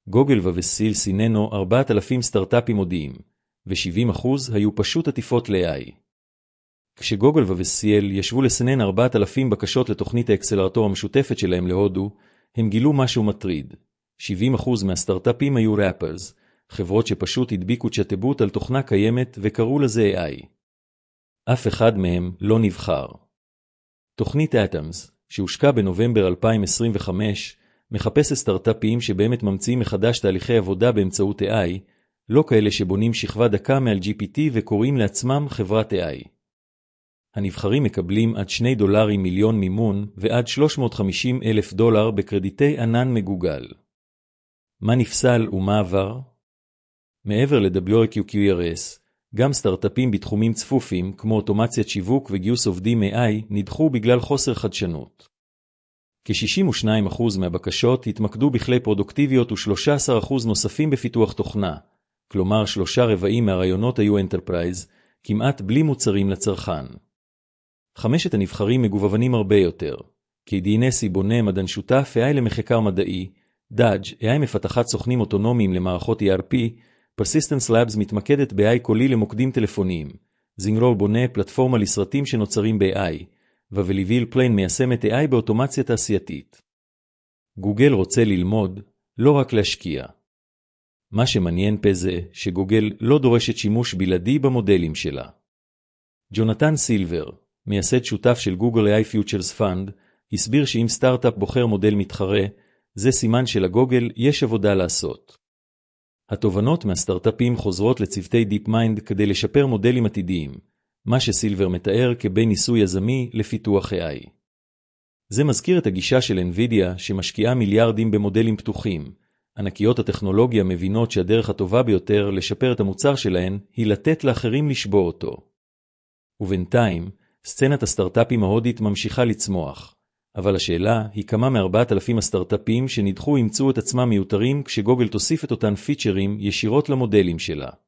גוגל ווסיל סיננו 4,000 סטארט-אפים מודיעים, ו-70% היו פשוט עטיפות ל-AI. כשגוגל ווסיל ישבו לסנן 4,000 בקשות לתוכנית האקסלרטור המשותפת שלהם להודו, הם גילו משהו מטריד. 70% מהסטארט-אפים היו ראפרס, חברות שפשוט הדביקו צ'טבוט על תוכנה קיימת וקראו לזה AI. אף אחד מהם לא נבחר. תוכנית Atoms, שהושקה בנובמבר 2025, מחפשת סטארט-אפים שבאמת ממציאים מחדש תהליכי עבודה באמצעות AI, לא כאלה שבונים שכבה דקה מעל GPT וקוראים לעצמם חברת AI. הנבחרים מקבלים עד $2 מיליון מימון ועד $350,000 בקרדיטי ענן מגוגל. מה נפסל ומה עבר? מעבר ל-WQRS, גם סטארט-אפים בתחומים צפופים כמו אוטומציה שיווק וגיוס עובדים AI נדחו בגלל חוסר חדשנות. כ-62% מהבקשות התמקדו בכלי פרודוקטיביות ו-13% נוספים בפיתוח תוכנה, כלומר 3/4 מהרעיונות היו אנטרפרייז, כמעט בלי מוצרים לצרכן. 5 הנבחרים מגוונים הרבה יותר. KDNS בונה מדען שותף AI למחקר מדעי, דאג' AI מפתחת סוכנים אוטונומיים למערכות ERP, Persistence Labs מתמקדת ב-AI קולי למוקדים טלפוניים, זינגרול בונה פלטפורמה לסרטים שנוצרים ב-AI, ווליביל פליין מיישמת AI באוטומציה תעשייתית. גוגל רוצה ללמוד, לא רק להשקיע. מה שמעניין פה זה שגוגל לא דורשת שימוש בלעדי במודלים שלה. ג'ונתן סילבר, מייסד שותף של גוגל AI Futures Fund, הסביר שאם סטארט-אפ בוחר מודל מתחרה, זה סימן שלגוגל יש עבודה לעשות. התובנות מהסטארט-אפים חוזרות לצוותי DeepMind כדי לשפר מודלים עתידיים, מה שסילבר מתאר כבין ניסוי יזמי לפיתוח AI. זה מזכיר את הגישה של NVIDIA שמשקיעה מיליארדים במודלים פתוחים. ענקיות הטכנולוגיה מבינות שהדרך הטובה ביותר לשפר את המוצר שלהן היא לתת לאחרים לשבור אותו. ובינתיים, סצנת הסטארט-אפים ההודית ממשיכה לצמוח, אבל השאלה היא כמה מ4,000 הסטארט-אפים שנדחו ימצאו את עצמם מיותרים כשגוגל תוסיף את אותן פיצ'רים ישירות למודלים שלה.